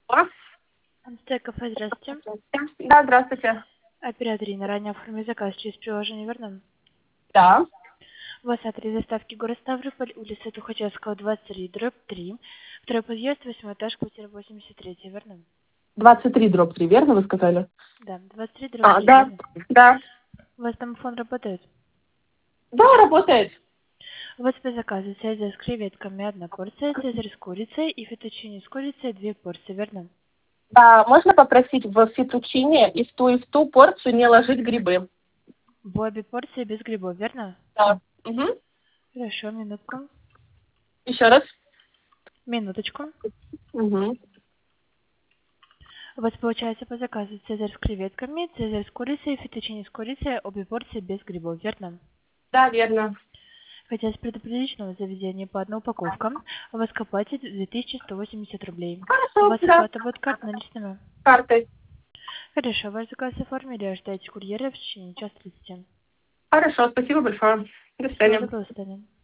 Кафе, здравствуйте. Да, здравствуйте. Оператор Ирина, ранее оформили заказ через приложение, верно? Да. У вас адрес доставки город Ставрополь, улица Тухачевского, 23/3. Второй подъезд, 8 этаж, квартира 83, верно? 23/3, верно вы сказали? Да, 23/3, Да, верно? да. У вас домофон работает? Да, работает. У вас по заказу цезарь с креветками 1 порция, цезарь с курицей и фетучини с курицей 2 порции, верно? Да, можно попросить в фетучине и в ту порцию не ложить грибы? В обе порции без грибов, верно? Да. Угу. Хорошо, минутку. Еще раз. Минуточку. Угу. У вас получается по заказу цезарь с креветками, цезарь с курицей, фетучини с курицей, обе порции без грибов, верно? Да, верно. Хотелось предупредить, что заведение по одной упаковкам у вас к оплате 2180 рублей. У Хорошо, вас да. оплата будет карт наличными. Картой. Хорошо, ваш заказ оформили, ожидайте курьера в течение часа 30. Хорошо, спасибо большое. До Всего свидания. доброго, до свидания.